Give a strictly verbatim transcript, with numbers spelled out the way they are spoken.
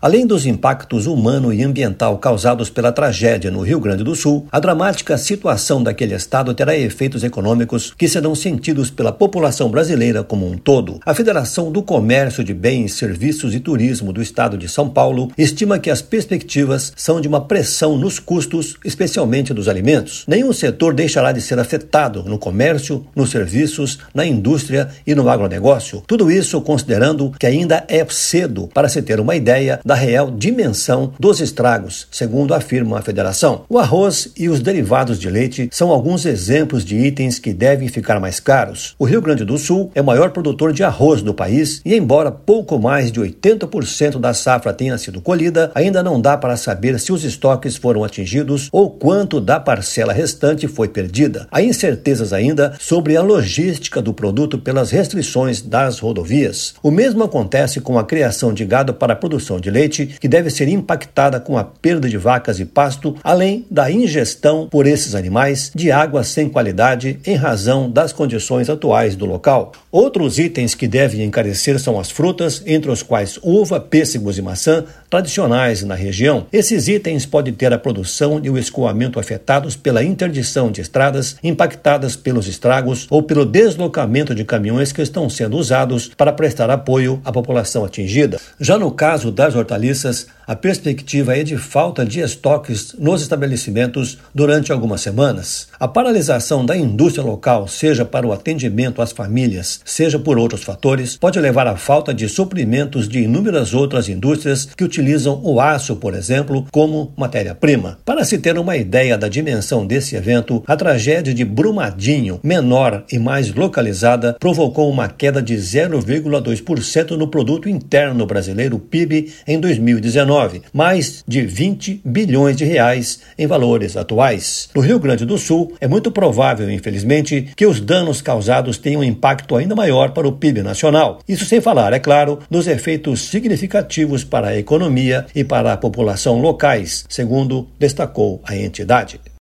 Além dos impactos humano e ambiental causados pela tragédia no Rio Grande do Sul, a dramática situação daquele estado terá efeitos econômicos que serão sentidos pela população brasileira como um todo. A Federação do Comércio de Bens, Serviços e Turismo do Estado de São Paulo estima que as perspectivas são de uma pressão nos custos, especialmente dos alimentos. Nenhum setor deixará de ser afetado no comércio, nos serviços, na indústria e no agronegócio. Tudo isso considerando que ainda é cedo para se ter uma ideia da real dimensão dos estragos, segundo afirma a federação. O arroz e os derivados de leite são alguns exemplos de itens que devem ficar mais caros. O Rio Grande do Sul é o maior produtor de arroz do país e, embora pouco mais de oitenta por cento da safra tenha sido colhida, ainda não dá para saber se os estoques foram atingidos ou quanto da parcela restante foi perdida. Há incertezas ainda sobre a logística do produto pelas restrições das rodovias. O mesmo acontece com a criação de gado para a produção de leite, que deve ser impactada com a perda de vacas e pasto, além da ingestão por esses animais de água sem qualidade em razão das condições atuais do local. Outros itens que devem encarecer são as frutas, entre os quais uva, pêssegos e maçã, tradicionais na região. Esses itens podem ter a produção e o escoamento afetados pela interdição de estradas, impactadas pelos estragos ou pelo deslocamento de caminhões que estão sendo usados para prestar apoio à população atingida. Já no caso das hortaliças, a perspectiva é de falta de estoques nos estabelecimentos durante algumas semanas. A paralisação da indústria local, seja para o atendimento às famílias, seja por outros fatores, pode levar à falta de suprimentos de inúmeras outras indústrias que utilizam o aço, por exemplo, como matéria-prima. Para se ter uma ideia da dimensão desse evento, a tragédia de Brumadinho, menor e mais localizada, provocou uma queda de zero vírgula dois por cento no produto interno brasileiro, P I B, em dois mil e dezenove. Mais de vinte bilhões de reais em valores atuais. No Rio Grande do Sul, é muito provável, infelizmente, que os danos causados tenham um impacto ainda maior para o P I B nacional. Isso sem falar, é claro, dos efeitos significativos para a economia e para a população locais, segundo destacou a entidade.